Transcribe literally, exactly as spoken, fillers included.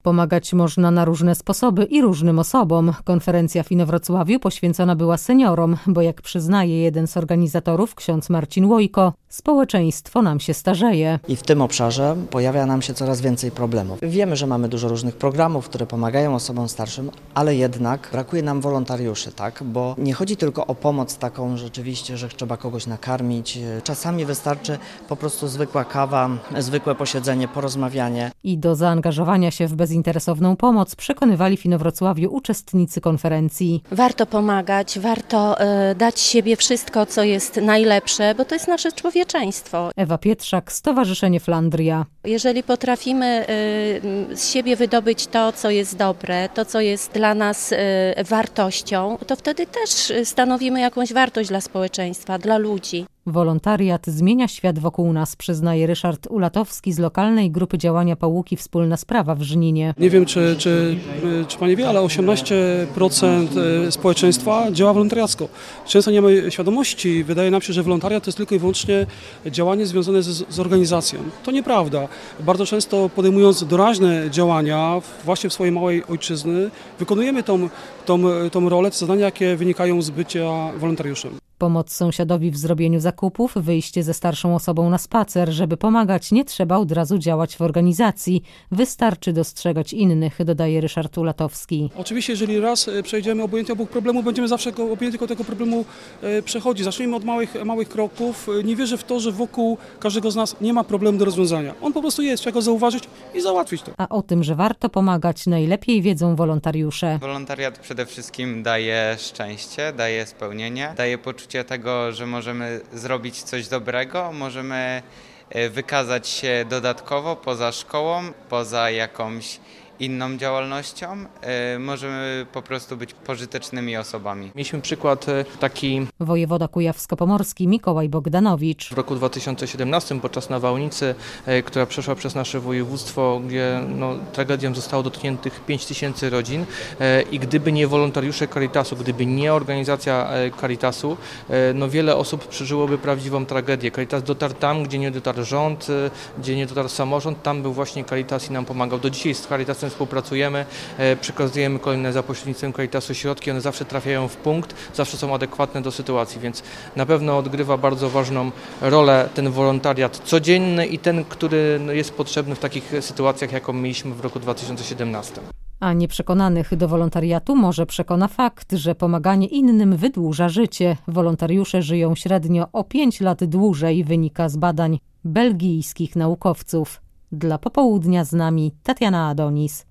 Pomagać można na różne sposoby i różnym osobom. Konferencja w Inowrocławiu poświęcona była seniorom, bo jak przyznaje jeden z organizatorów, ksiądz Marcin Łojko, społeczeństwo nam się starzeje. I w tym obszarze pojawia nam się coraz więcej problemów. Wiemy, że mamy dużo różnych programów, które pomagają osobom starszym, ale jednak brakuje nam wolontariuszy, tak? Bo nie chodzi tylko o pomoc taką rzeczywiście, że trzeba kogoś nakarmić. Czasami wystarczy po prostu zwykła kawa, zwykłe posiedzenie, porozmawianie. I do zaangażowania się w bezinteresowną pomoc przekonywali w Inowrocławiu uczestnicy konferencji. Warto pomagać, warto y, dać siebie wszystko, co jest najlepsze, bo to jest nasze człowieczeństwo. Ewa Pietrzak, Stowarzyszenie Flandria. Jeżeli potrafimy y, z siebie wydobyć to, co jest dobre, to, co jest dla nas y, wartością, to wtedy też stanowimy jakąś wartość dla społeczeństwa, dla ludzi. Wolontariat zmienia świat wokół nas, przyznaje Ryszard Ulatowski z lokalnej grupy działania Pałuki Wspólna Sprawa w Żninie. Nie wiem, czy, czy, czy Pani wie, ale osiemnaście procent społeczeństwa działa wolontariacko. Często nie mamy świadomości. Wydaje nam się, że wolontariat to jest tylko i wyłącznie działanie związane z, z organizacją. To nieprawda. Bardzo często podejmując doraźne działania właśnie w swojej małej ojczyzny, wykonujemy tą, tą, tą rolę, te zadania, jakie wynikają z bycia wolontariuszem. Pomoc sąsiadowi w zrobieniu zakupów, wyjście ze starszą osobą na spacer. Żeby pomagać, nie trzeba od razu działać w organizacji. Wystarczy dostrzegać innych, dodaje Ryszard Ulatowski. Oczywiście, jeżeli raz przejdziemy obojętnie obok problemu, będziemy zawsze obojętnie koło tego problemu przechodzić. Zacznijmy od małych, małych kroków. Nie wierzę w to, że wokół każdego z nas nie ma problemu do rozwiązania. On po prostu jest, trzeba go zauważyć i załatwić to. A o tym, że warto pomagać, najlepiej wiedzą wolontariusze. Wolontariat przede wszystkim daje szczęście, daje spełnienie, daje poczucie tego, że możemy zrobić coś dobrego, możemy wykazać się dodatkowo poza szkołą, poza jakąś inną działalnością, możemy po prostu być pożytecznymi osobami. Mieliśmy przykład taki... Wojewoda kujawsko-pomorski Mikołaj Bogdanowicz. W roku dwa tysiące siedemnastym podczas nawałnicy, która przeszła przez nasze województwo, gdzie no, tragedią zostało dotkniętych pięć tysięcy rodzin i gdyby nie wolontariusze Caritasu, gdyby nie organizacja Caritasu, no wiele osób przeżyłoby prawdziwą tragedię. Caritas dotarł tam, gdzie nie dotarł rząd, gdzie nie dotarł samorząd, tam był właśnie Caritas i nam pomagał. Do dzisiaj z Caritasem współpracujemy, przekazujemy kolejne za pośrednictwem Caritasu środki, one zawsze trafiają w punkt, zawsze są adekwatne do sytuacji, więc na pewno odgrywa bardzo ważną rolę ten wolontariat codzienny i ten, który jest potrzebny w takich sytuacjach, jaką mieliśmy w roku dwa tysiące siedemnastym. A nieprzekonanych do wolontariatu może przekona fakt, że pomaganie innym wydłuża życie. Wolontariusze żyją średnio o pięć lat dłużej, wynika z badań belgijskich naukowców. Dla Popołudnia z nami Tatiana Adonis.